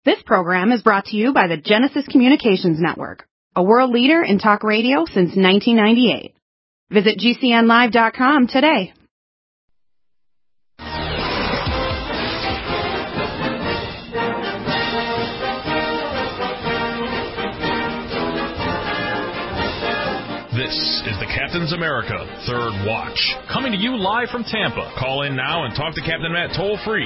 This program is brought to you by the Genesis Communications Network, a world leader in talk radio since 1998. Visit GCNlive.com today. This is the Captain's America Third Watch, coming to you live from Tampa. Call in now and talk to Captain Matt toll-free,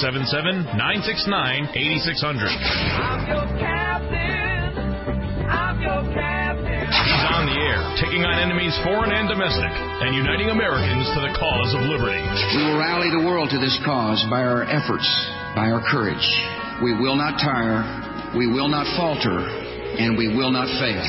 877-969-8600. I'm your captain. I'm your captain. He's on the air, taking on enemies foreign and domestic, and uniting Americans to the cause of liberty. We will rally the world to this cause by our efforts, by our courage. We will not tire, we will not falter, and we will not fail.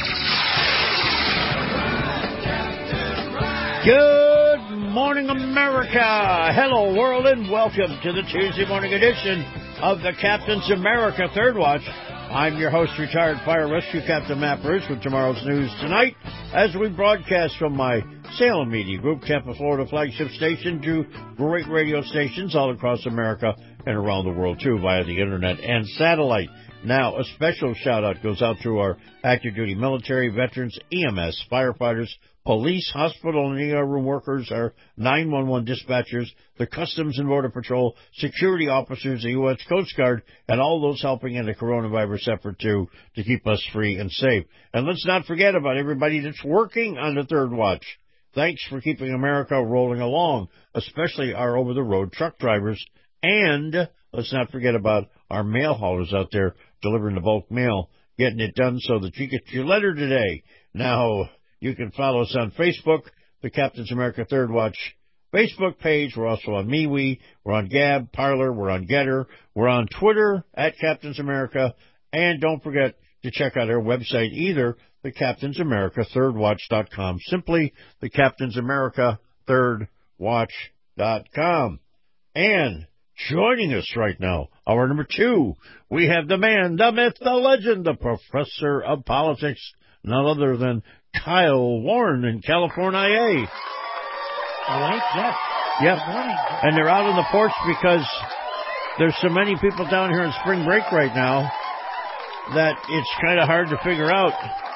Good morning, America. Hello, world, and welcome to the Tuesday morning edition of the Captain's America Third Watch. I'm your host, retired fire rescue Captain Matt Bruce, with tomorrow's news tonight as we broadcast from my Salem Media Group, Tampa, Florida flagship station, to great radio stations all across America and around the world, too, via the internet and satellite. Now, a special shout-out goes out to our active duty military, veterans, EMS, firefighters, police, hospital and ER room workers, our 911 dispatchers, the Customs and Border Patrol, security officers, the U.S. Coast Guard, and all those helping in the coronavirus effort to keep us free and safe. And let's not forget about everybody that's working on the Third Watch. Thanks for keeping America rolling along, especially our over-the-road truck drivers. And let's not forget about our mail haulers out there delivering the bulk mail, getting it done so that you get your letter today. Now, you can follow us on Facebook, the Captain's America Third Watch Facebook page. We're also on MeWe. We're on Gab, Parler. We're on Getter. We're on Twitter at Captain's America. And don't forget to check out our website either, the Captain's America ThirdWatch.com. Simply the Captain's America ThirdWatch.com. And joining us right now, hour number 2, we have the man, the myth, the legend, the professor of politics, none other than Kyle Warren in California. All right, yes. Yep. Good morning. And they're out on the porch because there's so many people down here in spring break right now that it's kind of hard to figure out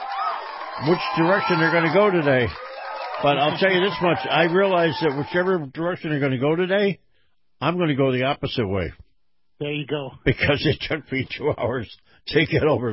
which direction they're going to go today. But I'll tell you this much. I realize that whichever direction they're going to go today, I'm going to go the opposite way. There you go. Because it took me 2 hours to get over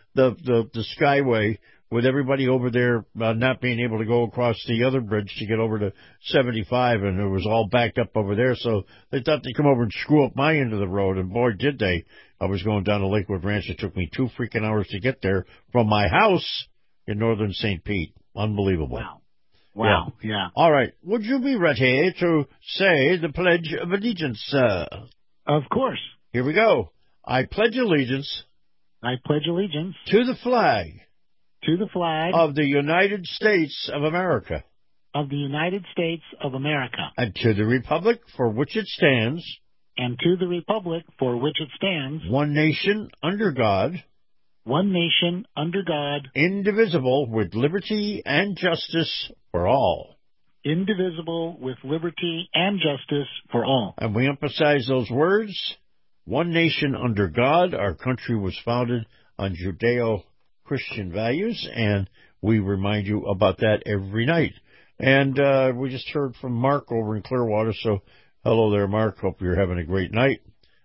the Skyway, with everybody over there not being able to go across the other bridge to get over to 75, and it was all backed up over there. So they thought they'd come over and screw up my end of the road, and boy, did they. I was going down to Lakewood Ranch. It took me 2 freaking hours to get there from my house in northern St. Pete. Unbelievable. Wow, yeah. All right. Would you be ready to say the Pledge of Allegiance, sir? Of course. Here we go. I pledge allegiance. I pledge allegiance. To the flag. To the flag. Of the United States of America. Of the United States of America. And to the republic for which it stands. And to the republic for which it stands. One nation under God. One nation under God. Indivisible with liberty and justice for all. Indivisible with liberty and justice for all. And we emphasize those words. One nation under God. Our country was founded on Judeo-Christian values, and we remind you about that every night. And we just heard from Mark over in Clearwater, so hello there, Mark. Hope you're having a great night.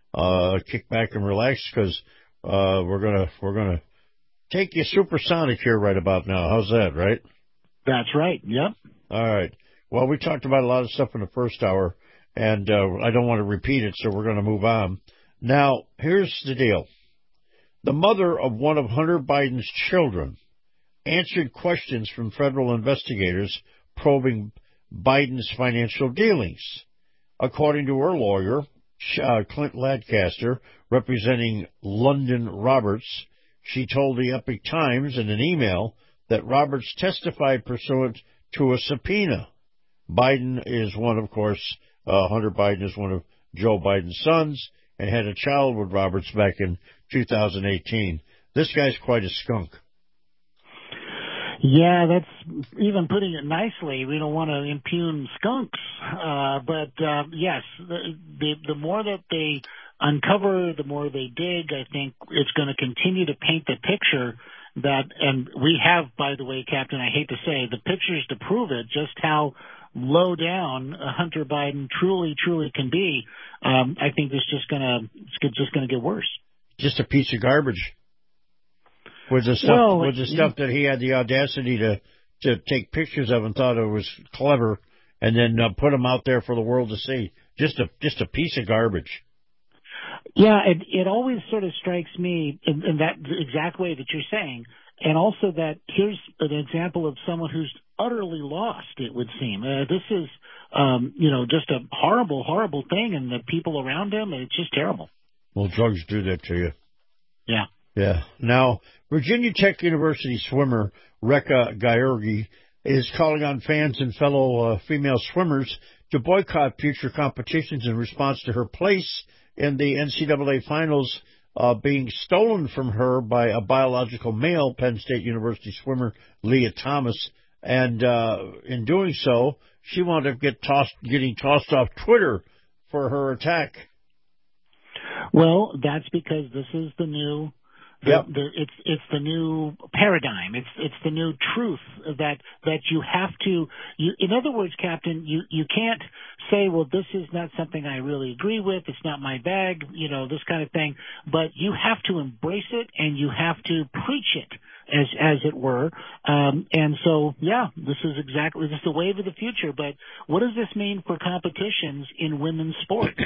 Kick back and relax, because we're gonna take you supersonic here right about now. How's that, right? That's right, yep. All right. Well, we talked about a lot of stuff in the first hour, and I don't want to repeat it, so we're going to move on. Now, here's the deal. The mother of one of Hunter Biden's children answered questions from federal investigators probing Biden's financial dealings. According to her lawyer, Clint Lancaster, representing London Roberts, she told the Epoch Times in an email that Roberts testified pursuant to a subpoena. Biden is one, of course, Hunter Biden is one of Joe Biden's sons, and had a child with Roberts back in 2018. This guy's quite a skunk. Yeah, that's even putting it nicely. We don't want to impugn skunks, but yes, the more that they uncover, the more they dig, I think it's going to continue to paint the picture that, and we have, by the way, Captain, I hate to say, the pictures to prove it, just how low down Hunter Biden truly can be. I think it's just going to get worse. Just a piece of garbage. Was the stuff that he had the audacity to take pictures of and thought it was clever, and then put them out there for the world to see. Just a piece of garbage. Yeah, it always sort of strikes me in that exact way that you're saying, and also that here's an example of someone who's utterly lost, it would seem. This is, just a horrible thing, and the people around him, it's just terrible. Well, drugs do that to you. Yeah. Yeah. Now, Virginia Tech University swimmer Rekha György is calling on fans and fellow female swimmers to boycott future competitions in response to her place in the NCAA finals being stolen from her by a biological male, Penn State University swimmer Leah Thomas. And in doing so, she wound up getting tossed off Twitter for her attack. Well, that's because this is the new... Yep. It's the new paradigm. It's the new truth that you have to. In other words, Captain, you can't say, well, this is not something I really agree with. It's not my bag. This kind of thing. But you have to embrace it and you have to preach it, as it were. And so, yeah, this is the wave of the future. But what does this mean for competitions in women's sports?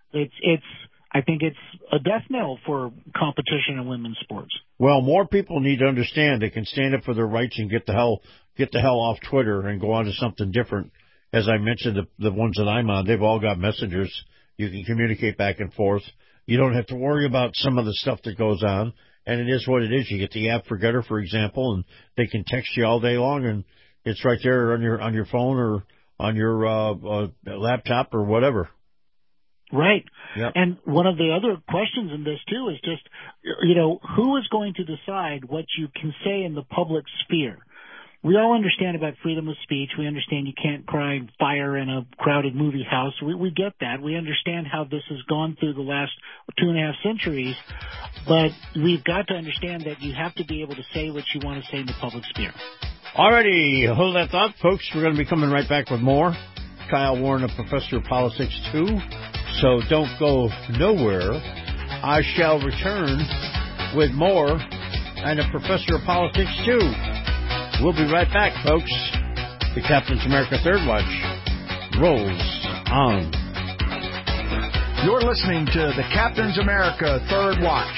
I think it's a death knell for competition in women's sports. Well, more people need to understand they can stand up for their rights and get the hell off Twitter and go on to something different. As I mentioned, the ones that I'm on, they've all got messengers. You can communicate back and forth. You don't have to worry about some of the stuff that goes on, and it is what it is. You get the app Forgetter, for example, and they can text you all day long, and it's right there on your phone or on your laptop or whatever. Right. Yep. And one of the other questions in this, too, is just, who is going to decide what you can say in the public sphere? We all understand about freedom of speech. We understand you can't cry fire in a crowded movie house. We get that. We understand how this has gone through the last 2.5 centuries. But we've got to understand that you have to be able to say what you want to say in the public sphere. Alrighty, hold that thought, folks. We're going to be coming right back with more. Kyle Warren, a professor of politics, too. So don't go nowhere. I shall return with more and a professor of politics, too. We'll be right back, folks. The Captain's America Third Watch rolls on. You're listening to the Captain's America Third Watch.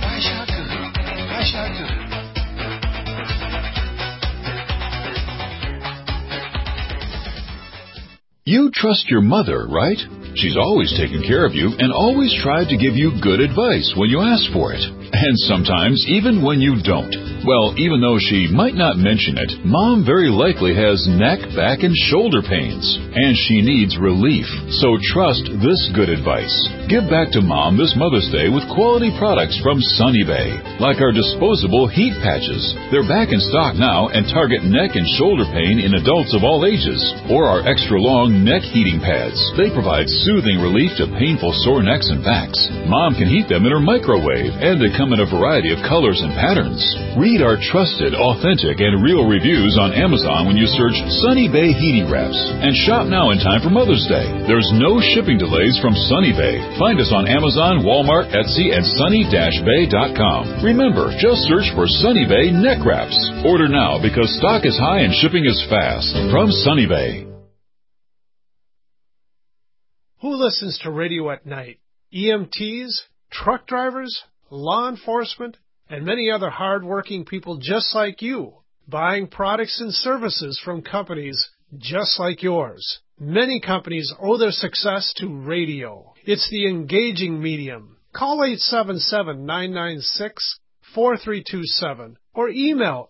You trust your mother, right? She's always taken care of you and always tried to give you good advice when you ask for it. And sometimes even when you don't. Well, even though she might not mention it, Mom very likely has neck, back, and shoulder pains. And she needs relief. So trust this good advice. Give back to Mom this Mother's Day with quality products from Sunny Bay. Like our disposable heat patches. They're back in stock now and target neck and shoulder pain in adults of all ages. Or our extra long neck heating pads. They provide soothing relief to painful sore necks and backs. Mom can heat them in her microwave, and they come in a variety of colors and patterns. Read our trusted, authentic, and real reviews on Amazon when you search Sunny Bay Heating Wraps. And shop now in time for Mother's Day. There's no shipping delays from Sunny Bay. Find us on Amazon, Walmart, Etsy, and sunny-bay.com. Remember, just search for Sunny Bay Neck Wraps. Order now because stock is high and shipping is fast. From Sunny Bay. Who listens to radio at night? EMTs, truck drivers, law enforcement, and many other hard-working people just like you, buying products and services from companies just like yours. Many companies owe their success to radio. It's the engaging medium. Call 877-996-4327 or email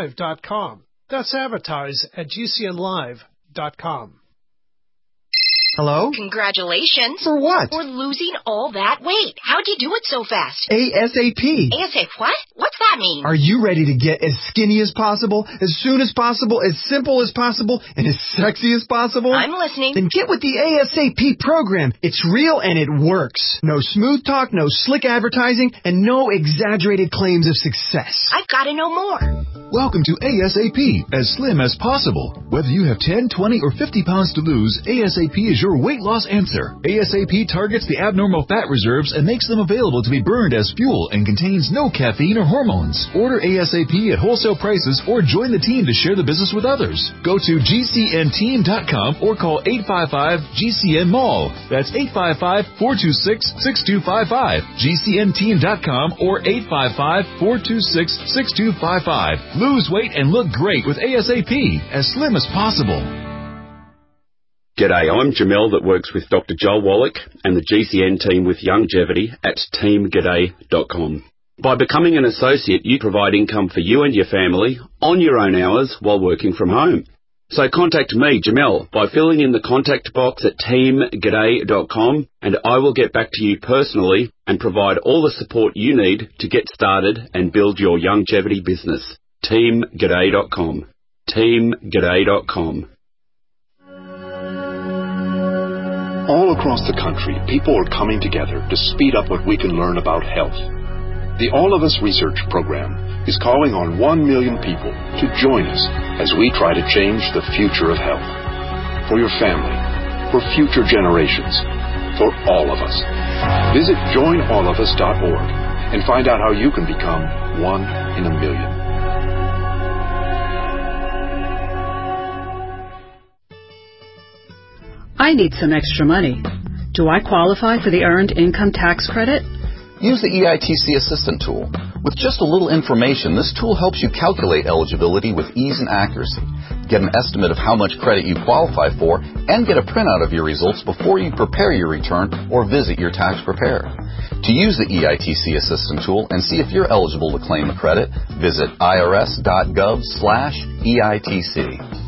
advertise@gcnlive.com. That's advertise@gcnlive.com. Hello? Congratulations. For what? For losing all that weight. How'd you do it so fast? ASAP. ASAP what? What's that mean? Are you ready to get as skinny as possible, as soon as possible, as simple as possible, and as sexy as possible? I'm listening. Then get with the ASAP program. It's real and it works. No smooth talk, no slick advertising, and no exaggerated claims of success. I've got to know more. Welcome to ASAP, as slim as possible. Whether you have 10, 20, or 50 pounds to lose, ASAP is your weight loss answer. ASAP targets the abnormal fat reserves and makes them available to be burned as fuel and contains no caffeine or hormones. Order ASAP at wholesale prices or join the team to share the business with others. Go to GCNteam.com or call 855-GCN-MALL. That's 855-426-6255. GCNteam.com or 855-426-6255. Lose weight and look great with ASAP, as slim as possible. G'day, I'm Jamel that works with Dr. Joel Wallach and the GCN team with Longevity at teamg'day.com. By becoming an associate, you provide income for you and your family on your own hours while working from home. So contact me, Jamel, by filling in the contact box at teamg'day.com, and I will get back to you personally and provide all the support you need to get started and build your longevity business. teamg'day.com. teamg'day.com. All across the country, people are coming together to speed up what we can learn about health. The All of Us Research Program is calling on 1 million people to join us as we try to change the future of health. For your family, for future generations, for all of us. Visit joinallofus.org and find out how you can become 1 in a million. I need some extra money. Do I qualify for the Earned Income Tax Credit? Use the EITC Assistant tool. With just a little information, this tool helps you calculate eligibility with ease and accuracy, get an estimate of how much credit you qualify for, and get a printout of your results before you prepare your return or visit your tax preparer. To use the EITC Assistant tool and see if you're eligible to claim a credit, visit irs.gov/EITC.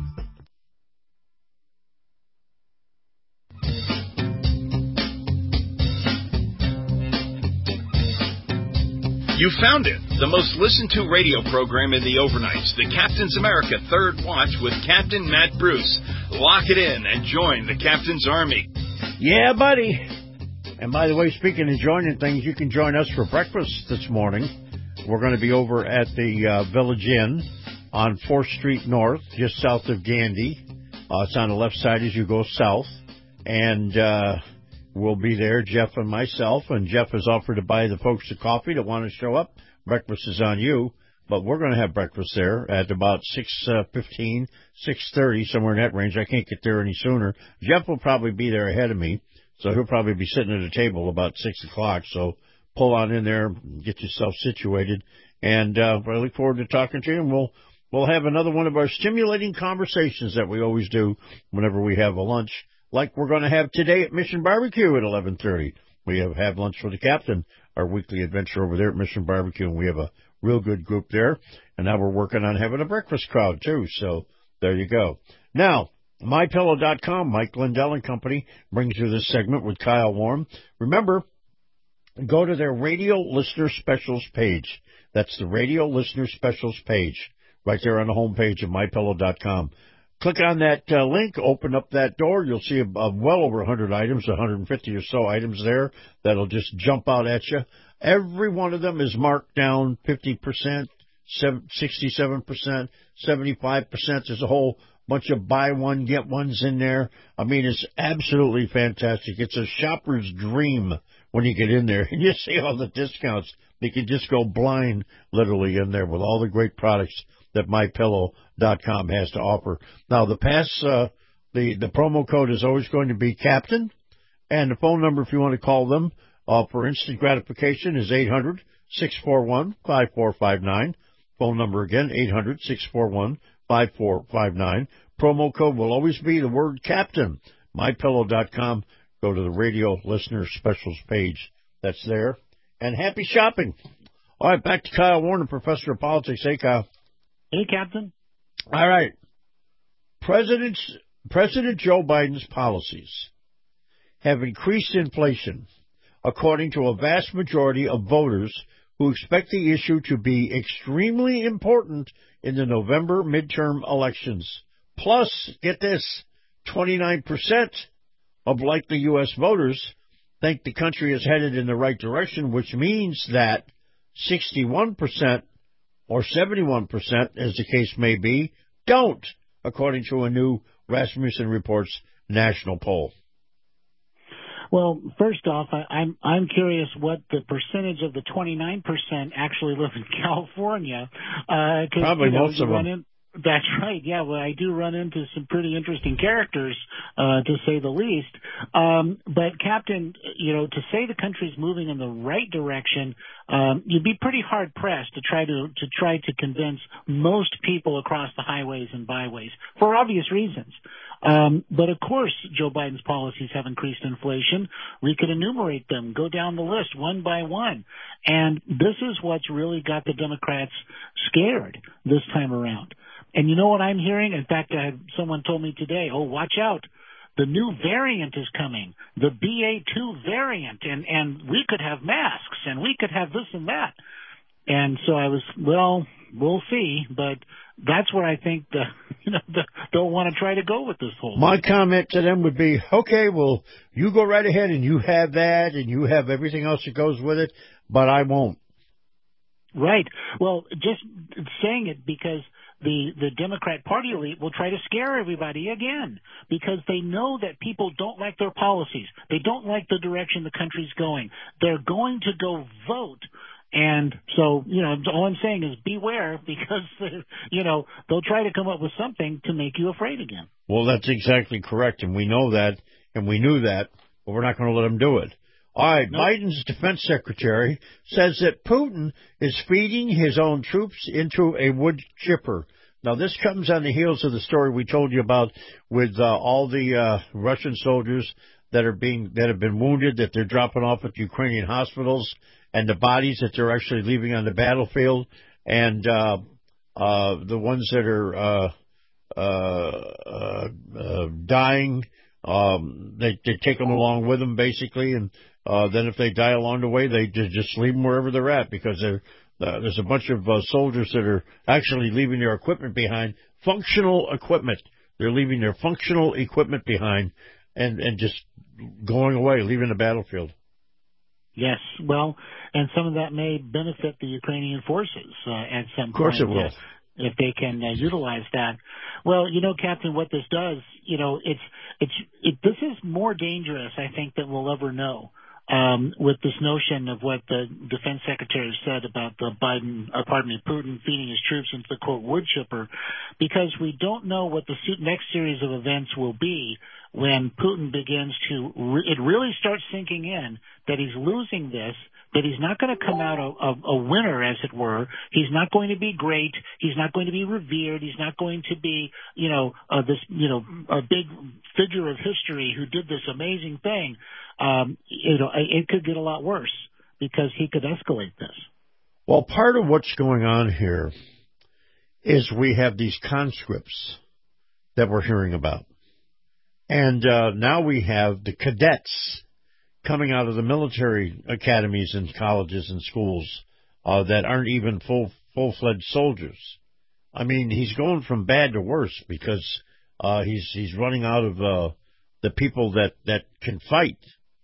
You found it, the most listened to radio program in the overnights, the Captain's America Third Watch with Captain Matt Bruce. Lock it in and join the Captain's Army. Yeah, buddy. And by the way, speaking of joining things, you can join us for breakfast this morning. We're going to be over at the Village Inn on 4th Street North, just south of Gandy. It's on the left side as you go south. And we'll be there, Jeff and myself, and Jeff has offered to buy the folks a coffee that want to show up. Breakfast is on you, but we're going to have breakfast there at about 6:15, 6:30, somewhere in that range. I can't get there any sooner. Jeff will probably be there ahead of me, so he'll probably be sitting at a table about 6 o'clock. So pull on in there, get yourself situated, and I look forward to talking to you, and we'll have another one of our stimulating conversations that we always do whenever we have a lunch, like we're going to have today at Mission Barbecue at 11:30. We have lunch for the captain, our weekly adventure over there at Mission Barbecue, and we have a real good group there. And now we're working on having a breakfast crowd, too. So there you go. Now, MyPillow.com, Mike Lindell and Company, brings you this segment with Kyle Warren. Remember, go to their Radio Listener Specials page. That's the Radio Listener Specials page, right there on the homepage of MyPillow.com. Click on that link, open up that door. You'll see well over 100 items, 150 or so items there that'll just jump out at you. Every one of them is marked down 50%, 67%, 75%. There's a whole bunch of buy one, get ones in there. I mean, it's absolutely fantastic. It's a shopper's dream when you get in there and you see all the discounts. You can just go blind literally in there with all the great products that MyPillow.com has to offer. Now, the promo code is always going to be Captain, and the phone number, if you want to call them for instant gratification, is 800-641-5459. Phone number again, 800-641-5459. Promo code will always be the word Captain. MyPillow.com. Go to the Radio Listener Specials page. That's there. And happy shopping. All right, back to Kyle Warren, Professor of Politics. Hey, Kyle. Hey, Captain. All right. President's President Joe Biden's policies have increased inflation, according to a vast majority of voters who expect the issue to be extremely important in the November midterm elections. Plus, get this, 29% of likely U.S. voters think the country is headed in the right direction, which means that 61% or 71%, as the case may be, don't, according to a new Rasmussen Reports national poll. Well, first off, I'm curious what the percentage of the 29% actually live in California. Probably most of them. That's right. Yeah, well, I do run into some pretty interesting characters, to say the least. But, Captain, to say the country's moving in the right direction, you'd be pretty hard-pressed to try to convince most people across the highways and byways for obvious reasons. But, of course, Joe Biden's policies have increased inflation. We could enumerate them, go down the list one by one. And this is what's really got the Democrats scared this time around. And you know what I'm hearing? In fact, someone told me today, watch out. The new variant is coming, the BA2 variant, and we could have masks, and we could have this and that. And so I was, we'll see, but that's where I think they'll want to try to go with this whole My comment to them would be, okay, well, you go right ahead and you have that and you have everything else that goes with it, but I won't. Right. Well, just saying it because the Democrat Party elite will try to scare everybody again because they know that people don't like their policies. They don't like the direction the country's going. They're going to go vote. And so, all I'm saying is beware because, they'll try to come up with something to make you afraid again. Well, that's exactly correct, and we know that, and we knew that, but we're not going to let them do it. All right, nope. Biden's defense secretary says that Putin is feeding his own troops into a wood chipper. Now, this comes on the heels of the story we told you about with all the Russian soldiers that have been wounded, that they're dropping off at Ukrainian hospitals, and the bodies that they're actually leaving on the battlefield, and the ones that are dying, they take them along with them, basically, and then if they die along the way, they just leave them wherever they're at because there's a bunch of soldiers that are actually leaving their equipment behind, functional equipment. They're leaving their functional equipment behind and just going away, leaving the battlefield. Yes, well, and some of that may benefit the Ukrainian forces at some point. Of course it will. If they can utilize that. Well, Captain, what this does, this is more dangerous, I think, than we'll ever know. With this notion of what the defense secretary said about Putin feeding his troops into the quote wood chipper, because we don't know what the next series of events will be when Putin begins it really starts sinking in that he's losing this, that he's not going to come out a winner, as it were. He's not going to be great. He's not going to be revered. He's not going to be, a big figure of history who did this amazing thing. It could get a lot worse because he could escalate this. Well, part of what's going on here is we have these conscripts that we're hearing about. And now we have the cadets coming out of the military academies and colleges and schools that aren't even full-fledged soldiers. I mean, he's going from bad to worse because he's running out of the people that can fight.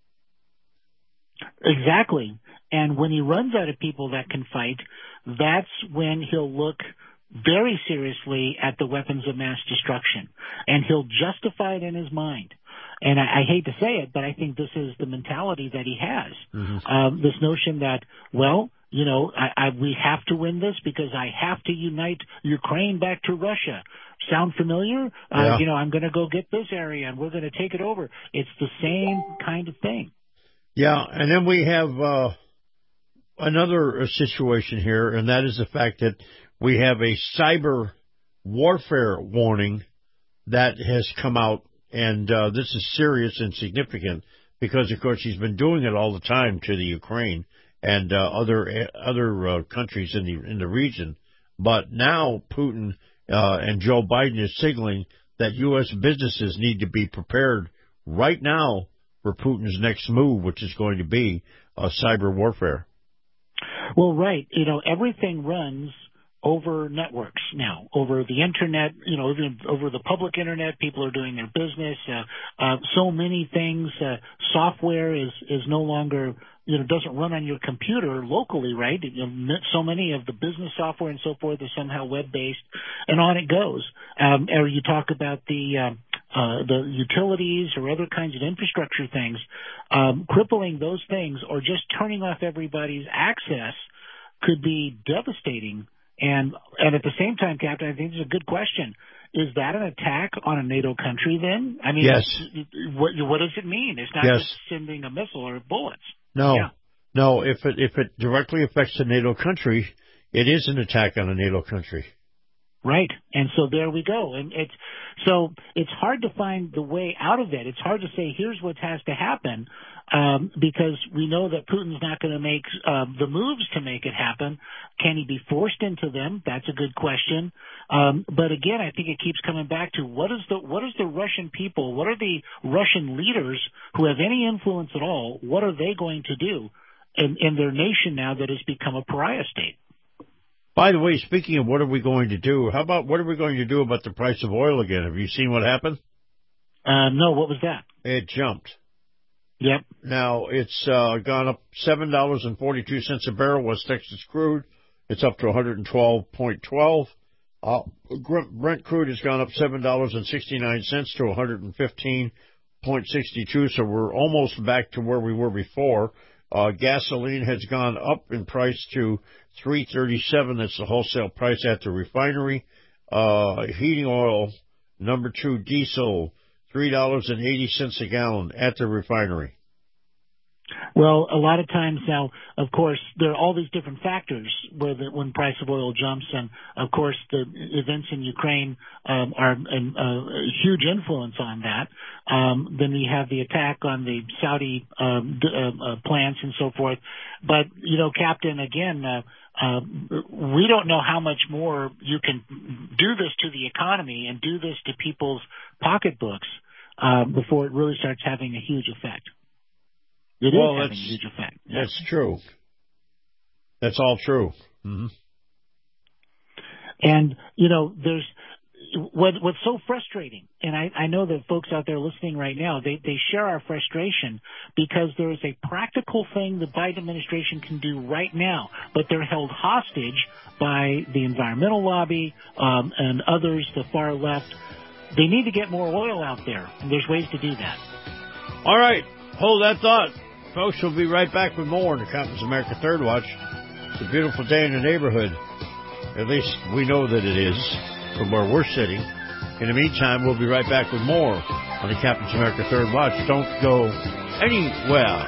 Exactly. And when he runs out of people that can fight, that's when he'll look very seriously at the weapons of mass destruction. And he'll justify it in his mind. And I hate to say it, but I think this is the mentality that he has. Mm-hmm. This notion that, we have to win this because I have to unite Ukraine back to Russia. Sound familiar? Yeah. I'm going to go get this area and we're going to take it over. It's the same kind of thing. Yeah, and then we have another situation here, and that is the fact that we have a cyber warfare warning that has come out, and this is serious and significant because, of course, he's been doing it all the time to the Ukraine and other countries in the region. But now Putin and Joe Biden is signaling that U.S. businesses need to be prepared right now for Putin's next move, which is going to be cyber warfare. Well, right. Everything runs over networks now, over the internet, even over the public internet. People are doing their business. So many things. Software is no longer, doesn't run on your computer locally, right? So many of the business software and so forth is somehow web-based, and on it goes. Or you talk about the utilities or other kinds of infrastructure things, crippling those things or just turning off everybody's access could be devastating. And at the same time, Captain, I think this is a good question. Is that an attack on a NATO country then? I mean, yes. What does it mean? It's not just sending a missile or bullets. No. Yeah. No, if it directly affects a NATO country, it is an attack on a NATO country. Right. And so there we go. And it's hard to find the way out of it. It's hard to say here's what has to happen, because we know that Putin's not going to make the moves to make it happen. Can he be forced into them? That's a good question. But again, I think it keeps coming back to what is the Russian people, what are the Russian leaders who have any influence at all, what are they going to do in their nation now that has become a pariah state? By the way, speaking of what are we going to do, how about what are we going to do about the price of oil again? Have you seen what happened? No, what was that? It jumped. Yep. Now, it's gone up $7.42 a barrel, West Texas crude. It's up to 112.12. Brent crude has gone up $7.69 to 115.62, so we're almost back to where we were before. Gasoline has gone up in price to $3.37. That's the wholesale price at the refinery. Heating oil, number 2, diesel, $3.80 a gallon at the refinery. Well, a lot of times now, of course, there are all these different factors when price of oil jumps, and of course the events in Ukraine are a huge influence on that. Then we have the attack on the Saudi plants and so forth. But Captain, again, we don't know how much more you can do this to the economy and do this to people's pocketbooks before it really starts having a huge effect. It is having a huge effect. That's true. That's all true. Mm-hmm. And, there's what's so frustrating, and I know that folks out there listening right now, they share our frustration because there is a practical thing the Biden administration can do right now, but they're held hostage by the environmental lobby and others, the far left. They need to get more oil out there, and there's ways to do that. All right. Hold that thought. Folks, we'll be right back with more in the Captain's America Third Watch. It's a beautiful day in the neighborhood. At least we know that it is from where we're sitting. In the meantime, we'll be right back with more on the Captain's America Third Watch. Don't go anywhere.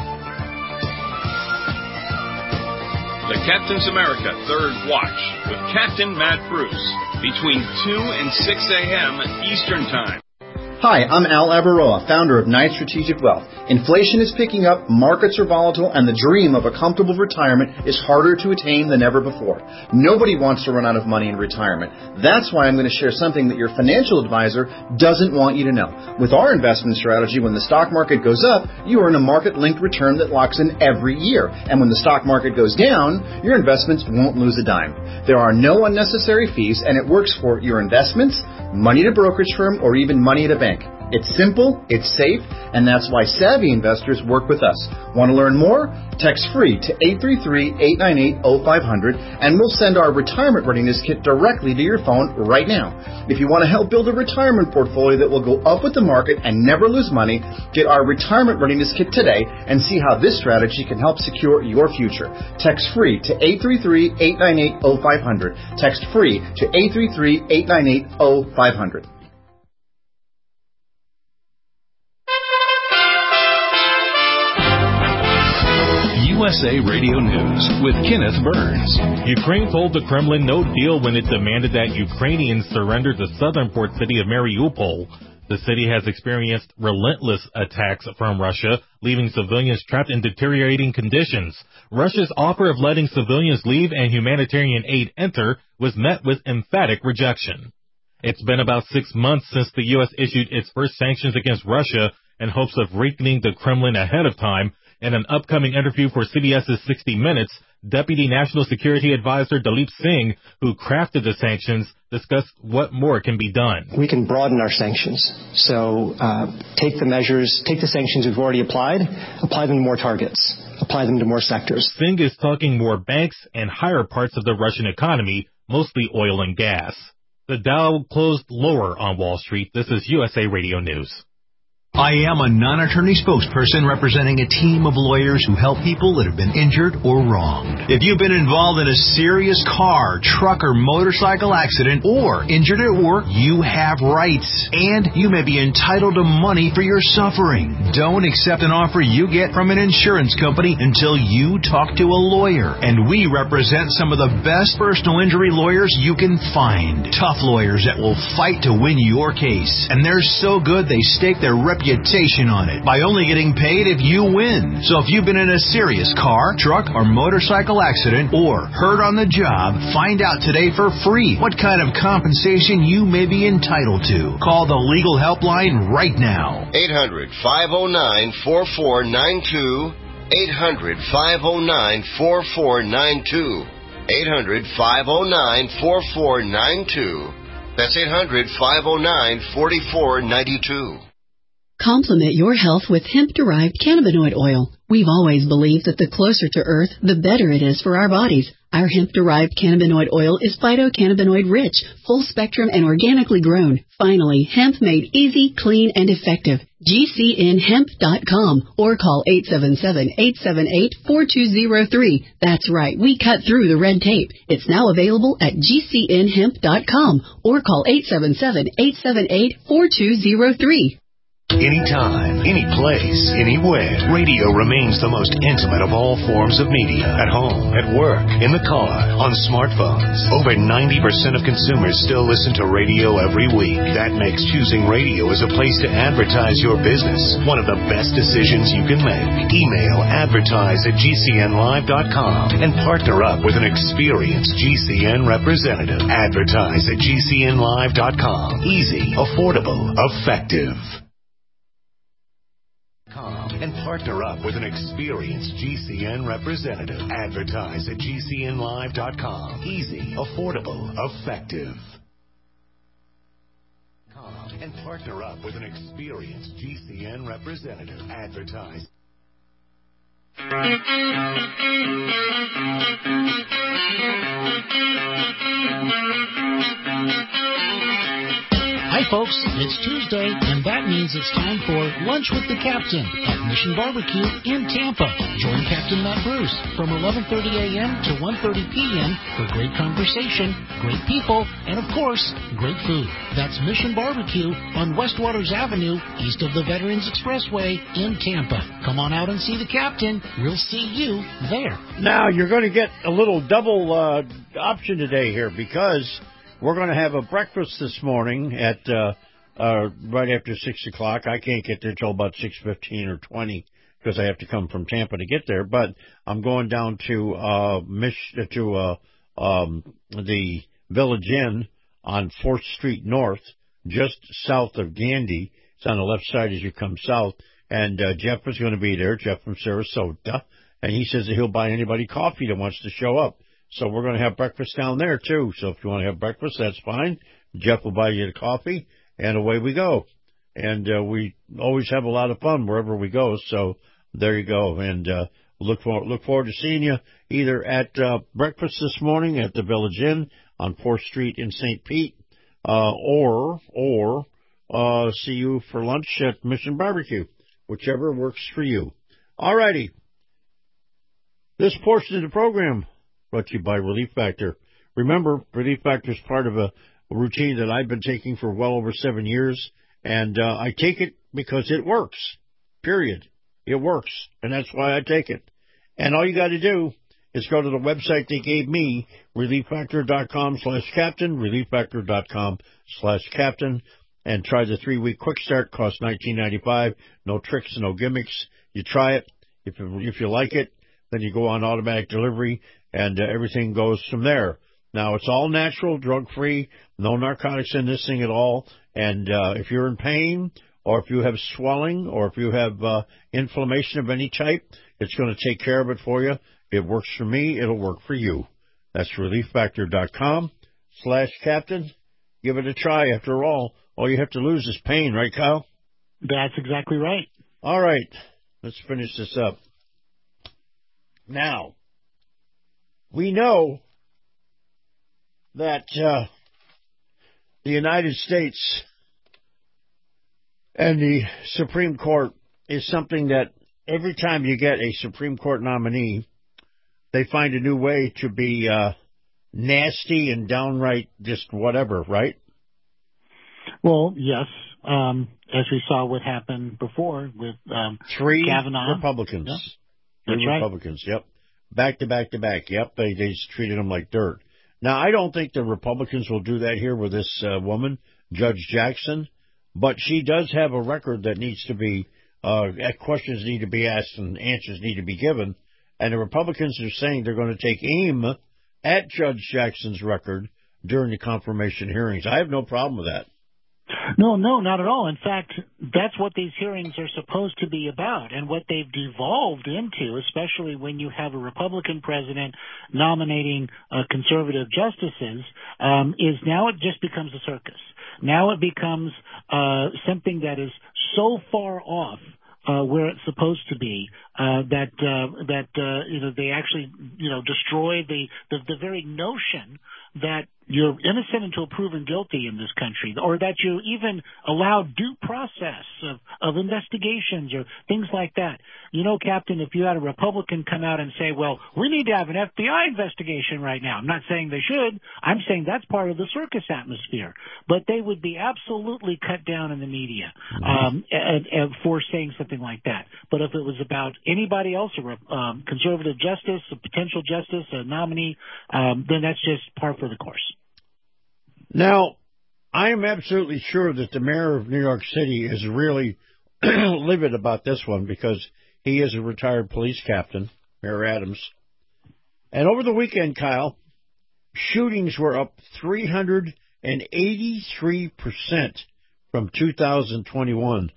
The Captain's America Third Watch with Captain Matt Bruce between 2 and 6 a.m. Eastern Time. Hi, I'm Al Abaroa, founder of Knight Strategic Wealth. Inflation is picking up, markets are volatile, and the dream of a comfortable retirement is harder to attain than ever before. Nobody wants to run out of money in retirement. That's why I'm going to share something that your financial advisor doesn't want you to know. With our investment strategy, when the stock market goes up, you earn a market-linked return that locks in every year. And when the stock market goes down, your investments won't lose a dime. There are no unnecessary fees, and it works for your investments, money at a brokerage firm, or even money at a bank. It's simple, it's safe, and that's why savvy investors work with us. Want to learn more? Text free to 833-898-0500, and we'll send our retirement readiness kit directly to your phone right now. If you want to help build a retirement portfolio that will go up with the market and never lose money, get our retirement readiness kit today and see how this strategy can help secure your future. Text free to 833-898-0500. Text free to 833-898-0500. USA Radio News with Kenneth Burns. Ukraine told the Kremlin no deal when it demanded that Ukrainians surrender the southern port city of Mariupol. The city has experienced relentless attacks from Russia, leaving civilians trapped in deteriorating conditions. Russia's offer of letting civilians leave and humanitarian aid enter was met with emphatic rejection. It's been about 6 months since the U.S. issued its first sanctions against Russia in hopes of weakening the Kremlin ahead of time. In an upcoming interview for CBS's 60 Minutes, Deputy National Security Advisor Dalip Singh, who crafted the sanctions, discussed what more can be done. We can broaden our sanctions. So take the sanctions we've already applied, apply them to more targets, apply them to more sectors. Singh is talking more banks and higher parts of the Russian economy, mostly oil and gas. The Dow closed lower on Wall Street. This is USA Radio News. I am a non-attorney spokesperson representing a team of lawyers who help people that have been injured or wronged. If you've been involved in a serious car, truck, or motorcycle accident or injured at work, you have rights, and you may be entitled to money for your suffering. Don't accept an offer you get from an insurance company until you talk to a lawyer. And we represent some of the best personal injury lawyers you can find. Tough lawyers that will fight to win your case. And they're so good they stake their reputation on it by only getting paid if you win. So if you've been in a serious car, truck, or motorcycle accident or hurt on the job, find out today for free what kind of compensation you may be entitled to. Call the legal helpline right now. 800-509-4492. 800-509-4492. 800-509-4492. That's 800-509-4492. Complement your health with hemp-derived cannabinoid oil. We've always believed that the closer to Earth, the better it is for our bodies. Our hemp-derived cannabinoid oil is phytocannabinoid-rich, full-spectrum, and organically grown. Finally, hemp made easy, clean, and effective. GCNhemp.com or call 877-878-4203. That's right, we cut through the red tape. It's now available at GCNhemp.com or call 877-878-4203. Anytime, any place, anywhere, radio remains the most intimate of all forms of media. At home, at work, in the car, on smartphones. Over 90% of consumers still listen to radio every week. That makes choosing radio as a place to advertise your business one of the best decisions you can make. Email advertise@gcnlive.com and partner up with an experienced GCN representative. Advertise at gcnlive.com. Easy, affordable, effective. And partner up with an experienced GCN representative. Advertise at gcnlive.com. Easy, affordable, effective. And partner up with an experienced GCN representative. Advertise. Hi, folks. It's Tuesday, and that means it's time for Lunch with the Captain at Mission Barbecue in Tampa. Join Captain Matt Bruce from 11:30 a.m. to 1:30 p.m. for great conversation, great people, and, of course, great food. That's Mission Barbecue on West Waters Avenue, east of the Veterans Expressway in Tampa. Come on out and see the Captain. We'll see you there. Now, you're going to get a little double option today here because we're going to have a breakfast this morning at right after 6 o'clock. I can't get there till about 6:15 or 20 because I have to come from Tampa to get there. But I'm going down to the Village Inn on 4th Street North, just south of Gandy. It's on the left side as you come south. And Jeff is going to be there, Jeff from Sarasota. And he says that he'll buy anybody coffee that wants to show up. So we're going to have breakfast down there, too. So if you want to have breakfast, that's fine. Jeff will buy you the coffee, and away we go. And we always have a lot of fun wherever we go. So there you go. And look forward to seeing you either at breakfast this morning at the Village Inn on 4th Street in St. Pete, or see you for lunch at Mission Barbecue, whichever works for you. All righty. This portion of the program brought to you by Relief Factor. Remember, Relief Factor is part of a routine that I've been taking for well over 7 years, and I take it because it works, period. It works, and that's why I take it. And all you got to do is go to the website they gave me, relieffactor.com/captain, relieffactor.com/captain, and try the 3-week quick start. Costs $19.95. No tricks, no gimmicks. You try it. If you like it, then you go on automatic delivery, and everything goes from there. Now, it's all natural, drug-free, no narcotics in this thing at all. And if you're in pain, or if you have swelling, or if you have inflammation of any type, it's going to take care of it for you. It works for me. It'll work for you. That's relieffactor.com/captain. Give it a try. After all you have to lose is pain, right, Kyle? That's exactly right. All right. Let's finish this up. Now, we know that the United States and the Supreme Court is something that every time you get a Supreme Court nominee, they find a new way to be nasty and downright just whatever, right? Well, yes. As we saw what happened before with three Kavanaugh. Republicans. Yep. Three That's Republicans, right. Yep. Back to back to back. Yep, they just treated them like dirt. Now, I don't think the Republicans will do that here with this woman, Judge Jackson, but she does have a record that needs to be, questions need to be asked and answers need to be given. And the Republicans are saying they're going to take aim at Judge Jackson's record during the confirmation hearings. I have no problem with that. No, not at all. In fact, that's what these hearings are supposed to be about, and what they've devolved into, especially when you have a Republican president nominating conservative justices, is now it just becomes a circus. Now it becomes something that is so far off where it's supposed to be that they actually destroy the very notion that you're innocent until proven guilty in this country, or that you even allow due process of investigations or things like that. Captain, if you had a Republican come out and say, well, we need to have an FBI investigation right now. I'm not saying they should. I'm saying that's part of the circus atmosphere. But they would be absolutely cut down in the media for saying something like that. But if it was about anybody else, a conservative justice, a potential justice, a nominee, then that's just par for the course. Now, I am absolutely sure that the mayor of New York City is really livid about this one because he is a retired police captain, Mayor Adams. And over the weekend, Kyle, shootings were up 383% from 2021.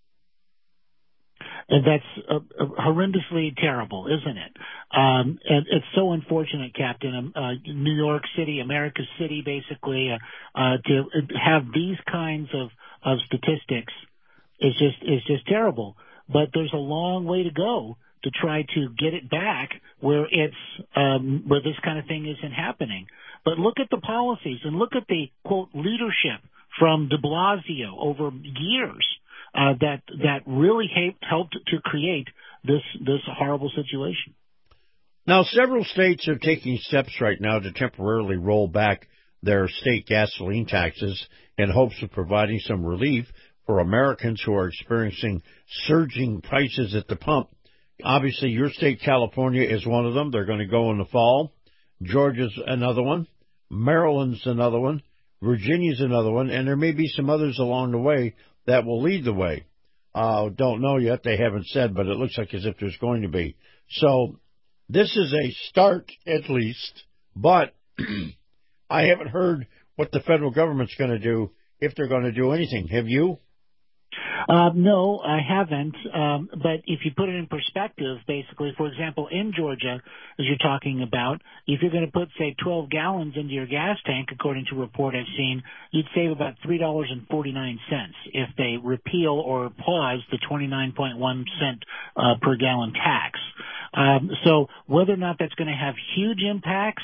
And that's horrendously terrible, isn't it? And it's so unfortunate, Captain. New York City, America's city, basically, to have these kinds of statistics is just terrible. But there's a long way to go to try to get it back where where this kind of thing isn't happening. But look at the policies and look at the quote leadership from De Blasio over years. That really helped to create this horrible situation. Now, several states are taking steps right now to temporarily roll back their state gasoline taxes in hopes of providing some relief for Americans who are experiencing surging prices at the pump. Obviously, your state, California, is one of them. They're going to go in the fall. Georgia's another one. Maryland's another one. Virginia's another one. And there may be some others along the way that will lead the way. Don't know yet. They haven't said, but it looks like as if there's going to be. So this is a start, at least. But I haven't heard what the federal government's going to do, if they're going to do anything. Have you? No, I haven't. But if you put it in perspective, basically, for example, in Georgia, as you're talking about, if you're going to put, say, 12 gallons into your gas tank, according to a report I've seen, you'd save about $3.49 if they repeal or pause the 29.1 cent per gallon tax. So whether or not that's going to have huge impacts,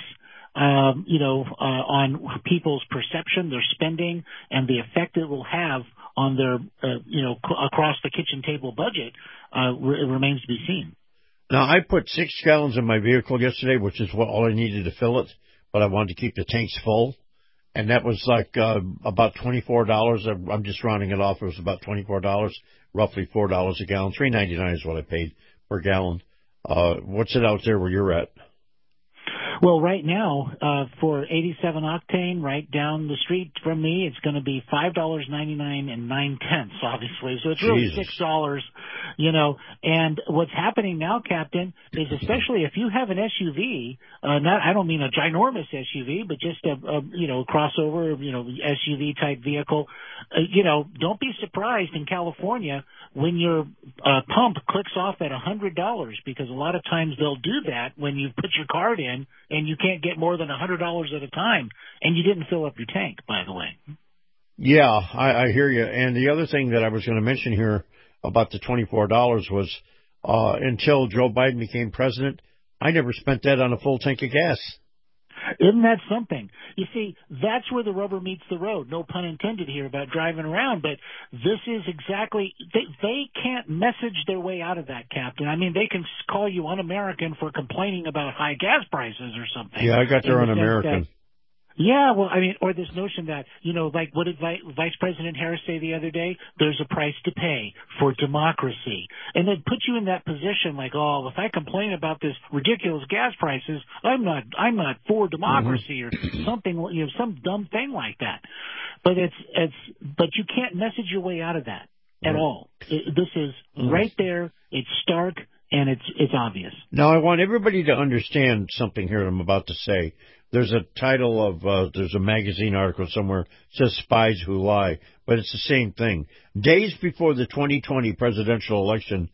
on people's perception, their spending, and the effect it will have on their, across the kitchen table budget, it remains to be seen. Now, I put 6 gallons in my vehicle yesterday, which is all I needed to fill it, but I wanted to keep the tanks full, and that was like about $24. I'm just rounding it off. It was about $24, roughly $4 a gallon. $3.99 is what I paid per gallon. What's it out there where you're at? Well, right now, for 87 octane, right down the street from me, it's going to be $5.99.09, obviously. So it's really $6, And what's happening now, Captain, is especially if you have an SUV, I don't mean a ginormous SUV, but just a crossover, SUV type vehicle, don't be surprised in California when your pump clicks off at $100, because a lot of times they'll do that when you put your card in and you can't get more than $100 at a time, and you didn't fill up your tank, by the way. Yeah, I hear you. And the other thing that I was going to mention here about the $24 was until Joe Biden became president, I never spent that on a full tank of gas. Isn't that something? You see, that's where the rubber meets the road. No pun intended here about driving around, but this is exactly, they can't message their way out of that, Captain. I mean, they can call you un-American for complaining about high gas prices or something. Yeah, I got their un-American. Yeah, well, I mean, or this notion that, like what did Vice President Harris say the other day? There's a price to pay for democracy. And then put you in that position like, oh, if I complain about this ridiculous gas prices, I'm not for democracy or something, some dumb thing like that. But but you can't message your way out of that at all. This is right there. It's stark. And it's obvious. Now, I want everybody to understand something here I'm about to say. There's a title of, there's a magazine article somewhere, it says Spies Who Lie, but it's the same thing. Days before the 2020 presidential election,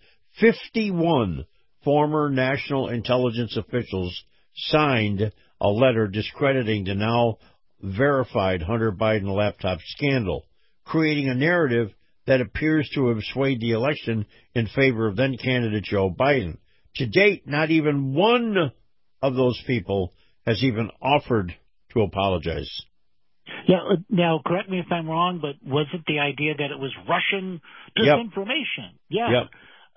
51 former national intelligence officials signed a letter discrediting the now verified Hunter Biden laptop scandal, creating a narrative that appears to have swayed the election in favor of then-candidate Joe Biden. To date, not even one of those people has even offered to apologize. Yeah, now, correct me if I'm wrong, but was it the idea that it was Russian disinformation? Yep. Yeah.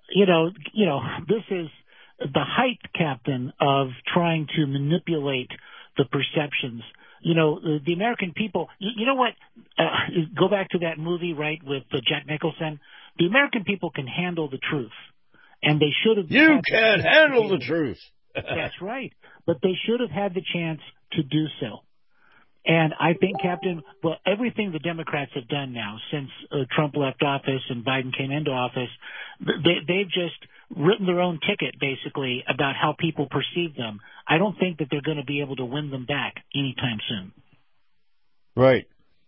This is the height, Captain, of trying to manipulate the perceptions. The American people, you know what? Go back to that movie, right, with Jack Nicholson. The American people can handle the truth. And they should have. You can handle the truth. That's right. But they should have had the chance to do so. And I think, Captain, well, everything the Democrats have done now since Trump left office and Biden came into office, they've just written their own ticket, basically, about how people perceive them. I don't think that they're going to be able to win them back anytime soon. Right.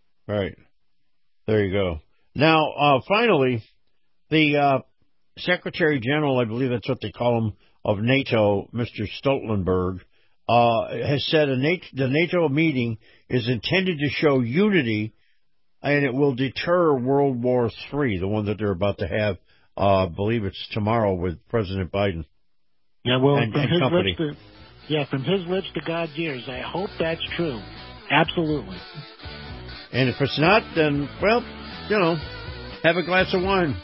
There you go. Now, finally, the Secretary General, I believe that's what they call him, of NATO, Mr. Stoltenberg, has said the NATO meeting is intended to show unity, and it will deter World War III, the one that they're about to have. I believe it's tomorrow with President Biden. Yeah, well, and from his company. from his lips to God's ears. I hope that's true. Absolutely. And if it's not, then, well, have a glass of wine.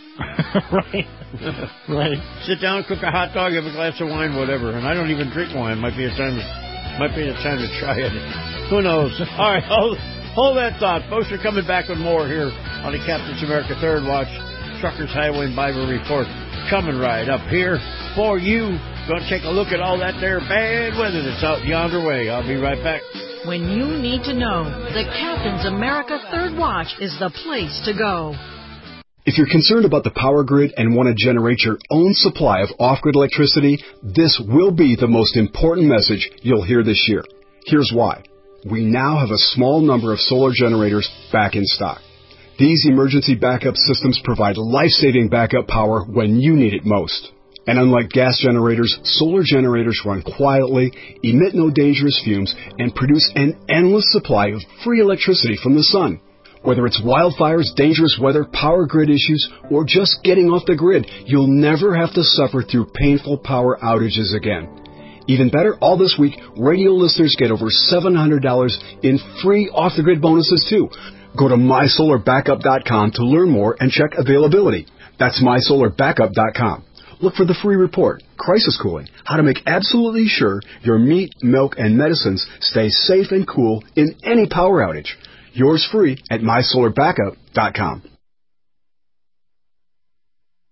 Right. Sit down, cook a hot dog, have a glass of wine, whatever. And I don't even drink wine. Might be a time to try it. Who knows? All right, hold that thought. Folks are coming back with more here on the Captain's America Third Watch Truckers Highway and Bible Report. Coming right up here for you. Going to take a look at all that there bad weather that's out yonder way. I'll be right back. When you need to know, the Captain's America Third Watch is the place to go. If you're concerned about the power grid and want to generate your own supply of off-grid electricity, this will be the most important message you'll hear this year. Here's why. We now have a small number of solar generators back in stock. These emergency backup systems provide life-saving backup power when you need it most. And unlike gas generators, solar generators run quietly, emit no dangerous fumes, and produce an endless supply of free electricity from the sun. Whether it's wildfires, dangerous weather, power grid issues, or just getting off the grid, you'll never have to suffer through painful power outages again. Even better, all this week, radio listeners get over $700 in free off-the-grid bonuses too. Go to mysolarbackup.com to learn more and check availability. That's mysolarbackup.com. Look for the free report, Crisis Cooling, how to make absolutely sure your meat, milk, and medicines stay safe and cool in any power outage. Yours free at mysolarbackup.com.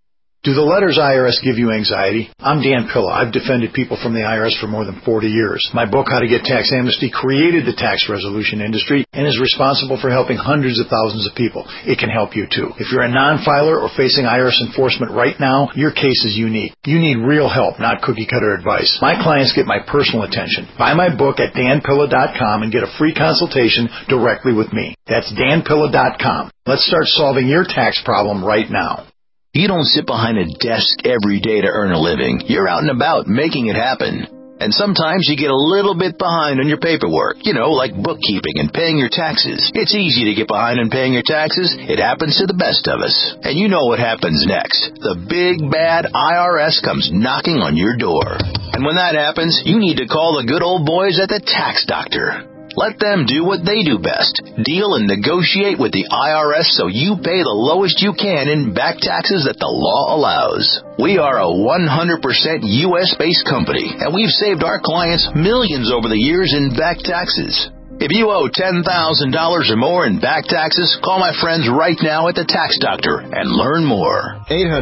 Do the letters IRS give you anxiety? I'm Dan Pilla. I've defended people from the IRS for more than 40 years. My book, How to Get Tax Amnesty, created the tax resolution industry and is responsible for helping hundreds of thousands of people. It can help you too. If you're a non-filer or facing IRS enforcement right now, your case is unique. You need real help, not cookie-cutter advice. My clients get my personal attention. Buy my book at danpilla.com and get a free consultation directly with me. That's danpilla.com. Let's start solving your tax problem right now. You don't sit behind a desk every day to earn a living. You're out and about making it happen. And sometimes you get a little bit behind on your paperwork, like bookkeeping and paying your taxes. It's easy to get behind on paying your taxes. It happens to the best of us. And you know what happens next. The big, bad IRS comes knocking on your door. And when that happens, you need to call the good old boys at the Tax Doctor. Let them do what they do best. Deal and negotiate with the IRS so you pay the lowest you can in back taxes that the law allows. We are a 100% U.S.-based company, and we've saved our clients millions over the years in back taxes. If you owe $10,000 or more in back taxes, call my friends right now at the Tax Doctor and learn more.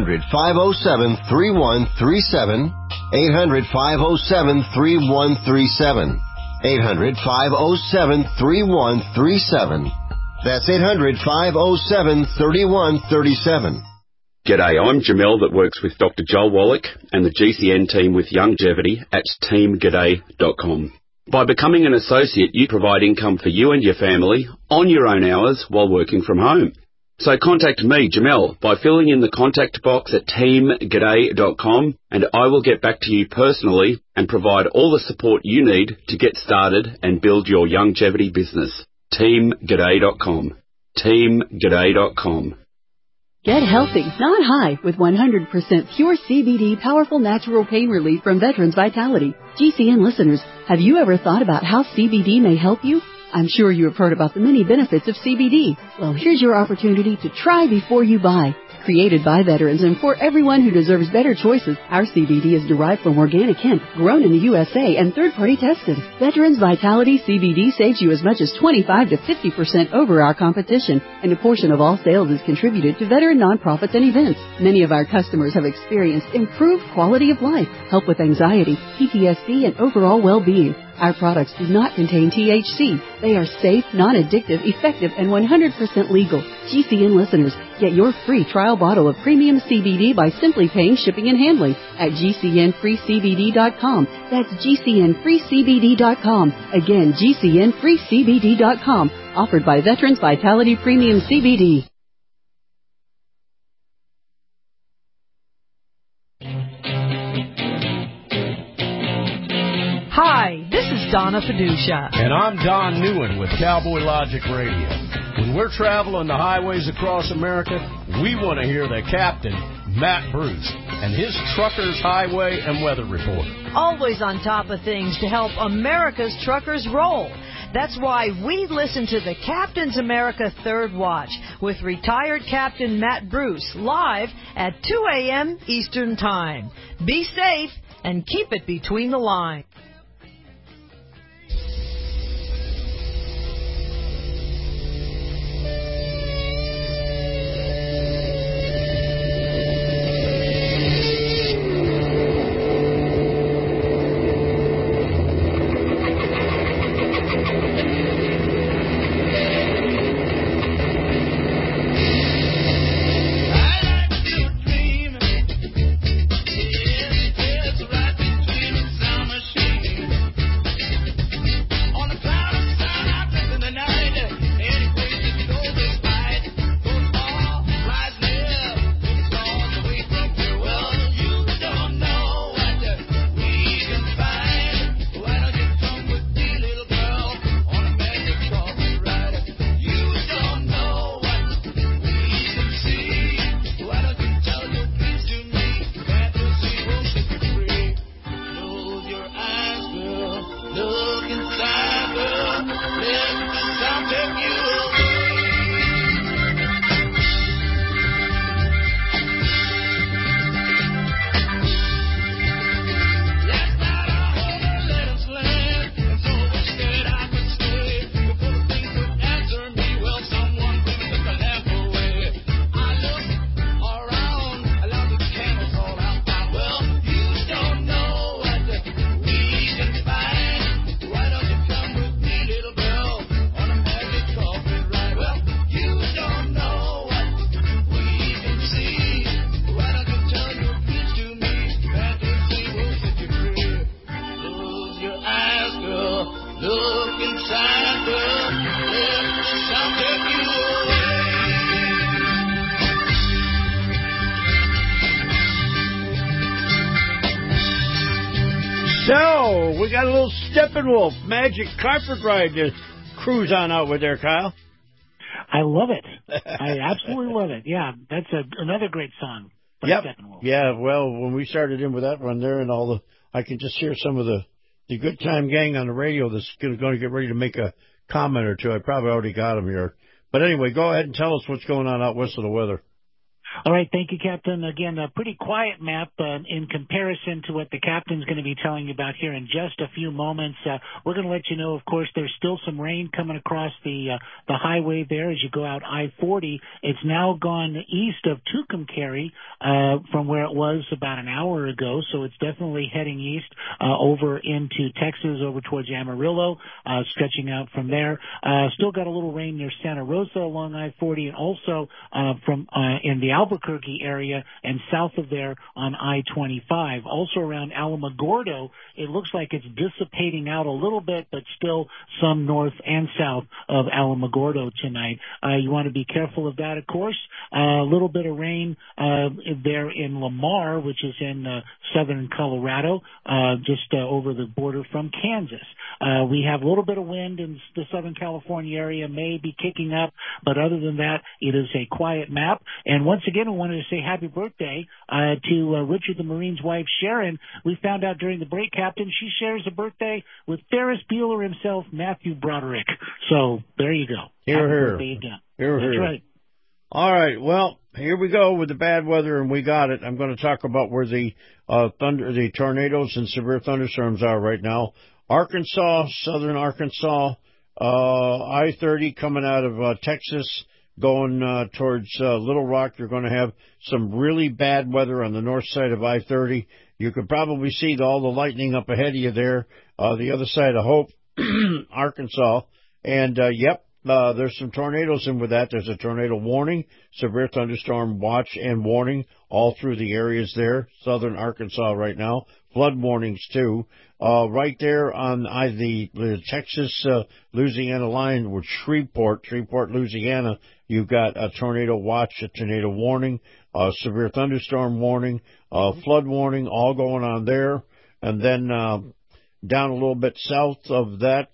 800-507-3137. 800-507-3137. 800-507-3137. That's 800-507-3137. G'day, I'm Jamel that works with Dr. Joel Wallach and the GCN team with Youngevity at teamg'day.com. By becoming an associate, you provide income for you and your family on your own hours while working from home. So contact me, Jamel, by filling in the contact box at teamg'day.com, and I will get back to you personally and provide all the support you need to get started and build your Youngevity business. teamg'day.com. teamg'day.com. Get healthy, not high, with 100% pure CBD powerful natural pain relief from Veterans Vitality. GCN listeners, have you ever thought about how CBD may help you? I'm sure you have heard about the many benefits of CBD. Well, here's your opportunity to try before you buy. Created by veterans and for everyone who deserves better choices, our CBD is derived from organic hemp, grown in the USA, and third-party tested. Veterans Vitality CBD saves you as much as 25 to 50% over our competition, and a portion of all sales is contributed to veteran nonprofits and events. Many of our customers have experienced improved quality of life, help with anxiety, PTSD, and overall well-being. Our products do not contain THC. They are safe, non-addictive, effective, and 100% legal. GCN listeners, get your free trial bottle of premium CBD by simply paying shipping and handling at GCNFreeCBD.com. That's GCNFreeCBD.com. Again, GCNFreeCBD.com. Offered by Veterans Vitality Premium CBD. Hi, this is Donna Fiducia. And I'm Don Newen with Cowboy Logic Radio. When we're traveling the highways across America, we want to hear the captain, Matt Bruce, and his Truckers Highway and Weather Report. Always on top of things to help America's truckers roll. That's why we listen to the Captain's America Third Watch with retired Captain Matt Bruce live at 2 a.m. Eastern Time. Be safe and keep it between the lines. Look inside the left, I'll take you away. So, we got a little Steppenwolf Magic Carpet Ride to cruise on out with there, Kyle. I love it. I absolutely love it. Yeah, that's another great song. Yep. Yeah, well, when we started in with that one there and all the, I can just hear some of the Good Time Gang on the radio that's going to get ready to make a comment or two. I probably already got them here. But anyway, go ahead and tell us what's going on out west of the weather. All right, thank you, Captain. Again, a pretty quiet map in comparison to what the Captain's going to be telling you about here in just a few moments. We're going to let you know, of course, there's still some rain coming across the highway there as you go out I-40. It's now gone east of Tucumcari from where it was about an hour ago, so it's definitely heading east over into Texas, over towards Amarillo, stretching out from there. Still got a little rain near Santa Rosa along I-40, and also from in the Albuquerque area and south of there on I-25. Also around Alamogordo, it looks like it's dissipating out a little bit, but still some north and south of Alamogordo tonight. You want to be careful of that, of course. A little bit of rain there in Lamar, which is in southern Colorado, just over the border from Kansas. We have a little bit of wind in the Southern California area, may be kicking up, but other than that, it is a quiet map. And once again, I wanted to say happy birthday to Richard the Marine's wife, Sharon. We found out during the break, Captain, she shares a birthday with Ferris Bueller himself, Matthew Broderick. So there you go. Here, happy here. birthday again. Here, That's here. right. All right, well, here we go with the bad weather, and we got it. I'm going to talk about where the tornadoes and severe thunderstorms are right now. Arkansas, southern Arkansas, I-30 coming out of Texas, going towards Little Rock. You're going to have some really bad weather on the north side of I-30. You could probably see all the lightning up ahead of you there, the other side of Hope, Arkansas. And, there's some tornadoes in with that. There's a tornado warning, severe thunderstorm watch and warning all through the areas there, southern Arkansas right now. Flood warnings, too. Right there on the Texas-Louisiana line with Shreveport, Louisiana, you've got a tornado watch, a tornado warning, a severe thunderstorm warning, flood warning, all going on there. And then down a little bit south of that,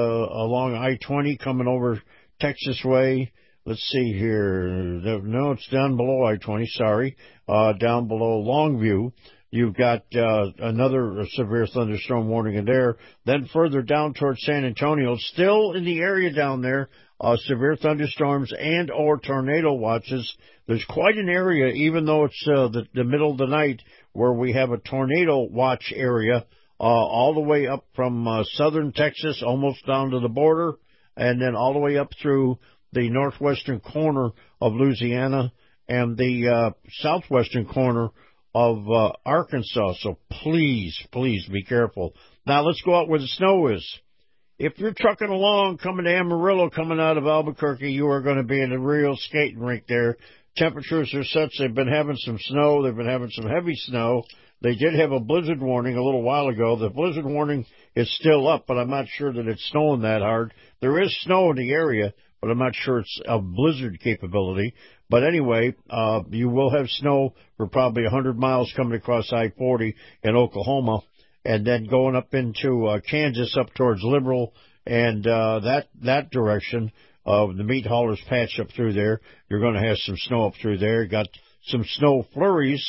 along I-20 coming over Texas way. Let's see here. No, it's down below I-20, sorry. Down below Longview. You've got another severe thunderstorm warning in there. Then further down towards San Antonio, still in the area down there, severe thunderstorms and or tornado watches. There's quite an area, even though it's the middle of the night, where we have a tornado watch area all the way up from southern Texas, almost down to the border, and then all the way up through the northwestern corner of Louisiana and the southwestern corner of Arkansas. So please be careful. Now let's go out where the snow is. If you're trucking along, coming to Amarillo, coming out of Albuquerque, you are going to be in a real skating rink there. Temperatures are such, they've been having some snow. They've been having some heavy snow. They did have a blizzard warning a little while ago. The blizzard warning is still up, but I'm not sure that it's snowing that hard. There is snow in the area, but I'm not sure it's a blizzard capability. But anyway, you will have snow for probably 100 miles coming across I-40 in Oklahoma, and then going up into Kansas up towards Liberal and that direction of the meat haulers patch up through there. You're going to have some snow up through there. You got some snow flurries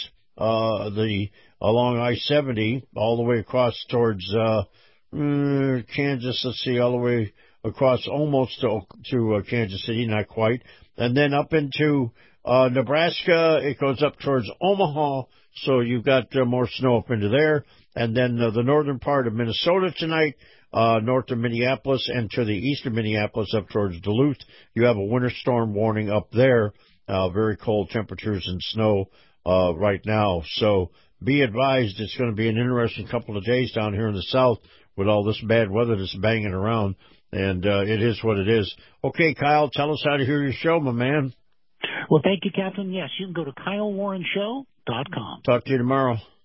along I-70 all the way across towards Kansas. Let's see, all the way across almost to Kansas City, not quite. And then up into Nebraska, it goes up towards Omaha, so you've got more snow up into there. And then the northern part of Minnesota tonight, north of Minneapolis, and to the east of Minneapolis up towards Duluth, you have a winter storm warning up there. Very cold temperatures and snow right now. So be advised, it's going to be an interesting couple of days down here in the south with all this bad weather that's banging around. And it is what it is. Okay, Kyle, tell us how to hear your show, my man. Well, thank you, Captain. Yes, you can go to KyleWarrenShow.com. Talk to you tomorrow.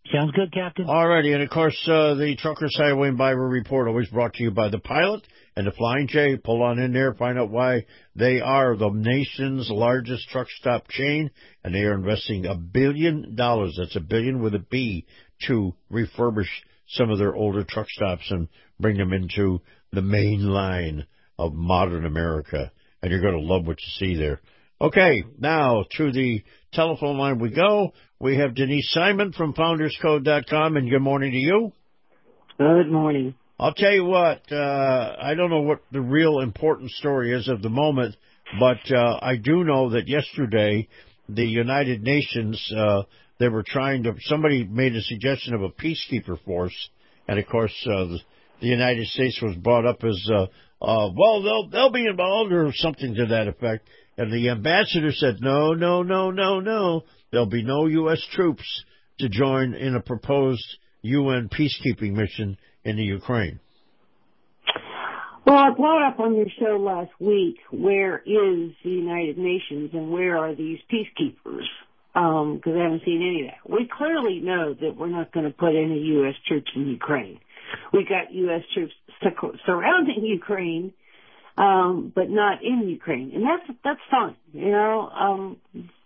Sounds good, Captain. All righty, and of course, the Truckers Highway and Byway Report always brought to you by the Pilot and the Flying J. Pull on in there, find out why they are the nation's largest truck stop chain, and they are investing $1 billion. That's $1 billion with a B to refurbish some of their older truck stops and bring them into the main line of modern America. And you're going to love what you see there. Okay, now to the telephone line we go. We have Denise Simon from FoundersCode.com, and good morning to you. Good morning. I'll tell you what, I don't know what the real important story is of the moment, but I do know that yesterday the United Nations, they were somebody made a suggestion of a peacekeeper force, and of course the United States was brought up as, well, they'll be involved or something to that effect. And the ambassador said, no. There'll be no U.S. troops to join in a proposed UN peacekeeping mission in the Ukraine. Well, I brought up on your show last week, where is the United Nations and where are these peacekeepers? Because I haven't seen any of that. We clearly know that we're not going to put any U.S. troops in Ukraine. We got U.S. troops surrounding Ukraine, but not in Ukraine, and that's fine. You know,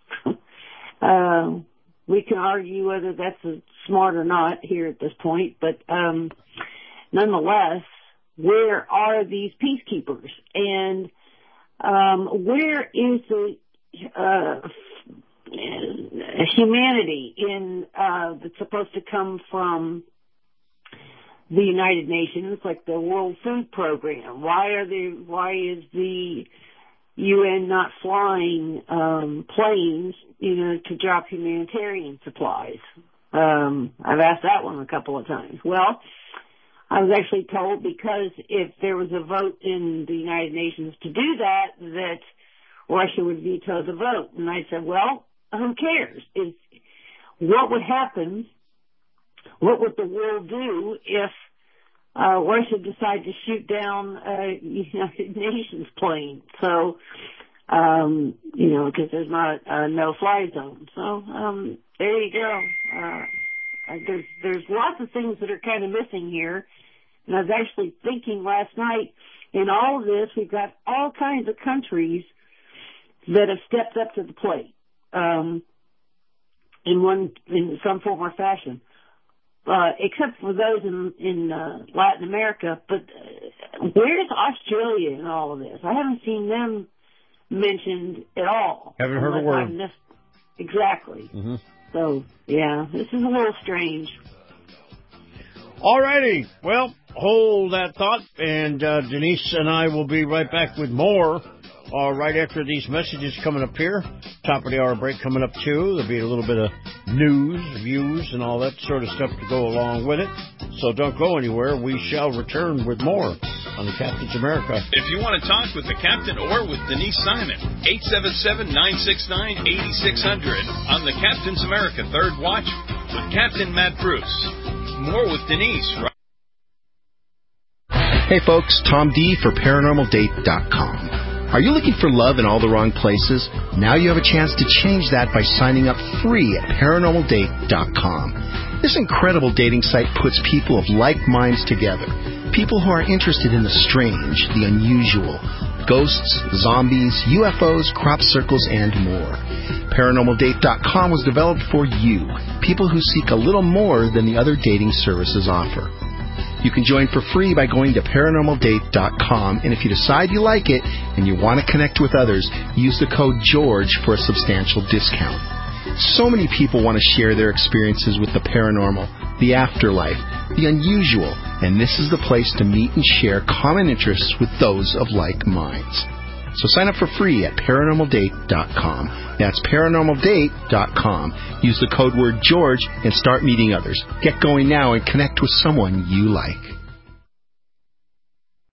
we can argue whether that's smart or not here at this point, but nonetheless, where are these peacekeepers, and where is the humanity in that's supposed to come from the United Nations, like the World Food Program? Why is the UN not flying planes, to drop humanitarian supplies? I've asked that one a couple of times. Well, I was actually told because if there was a vote in the United Nations to do that Russia would veto the vote. And I said, well, who cares? What would happen? What would the world do if Russia decided to shoot down a United Nations plane? So, because there's not a no-fly zone. So, there you go. There's lots of things that are kind of missing here. And I was actually thinking last night, in all of this, we've got all kinds of countries that have stepped up to the plate, in some form or fashion. Except for those in Latin America, but where's Australia in all of this? I haven't seen them mentioned at all. Haven't heard a word. Exactly. Mm-hmm. So, yeah, this is a little strange. All righty. Well, hold that thought, and Denise and I will be right back with more right after these messages coming up here. Top of the hour break coming up, too. There'll be a little bit of news, views, and all that sort of stuff to go along with it. So don't go anywhere. We shall return with more on the Captain's America. If you want to talk with the Captain or with Denise Simon, 877-969-8600 on the Captain's America Third Watch with Captain Matt Bruce. More with Denise. Hey folks, Tom D for ParanormalDate.com. Are you looking for love in all the wrong places? Now you have a chance to change that by signing up free at ParanormalDate.com. This incredible dating site puts people of like minds together. People who are interested in the strange, the unusual, ghosts, zombies, UFOs, crop circles, and more. ParanormalDate.com was developed for you, people who seek a little more than the other dating services offer. You can join for free by going to ParanormalDate.com, and if you decide you like it and you want to connect with others, use the code GEORGE for a substantial discount. So many people want to share their experiences with the paranormal, the afterlife, the unusual, and this is the place to meet and share common interests with those of like minds. So sign up for free at ParanormalDate.com. That's ParanormalDate.com. Use the code word GEORGE and start meeting others. Get going now and connect with someone you like.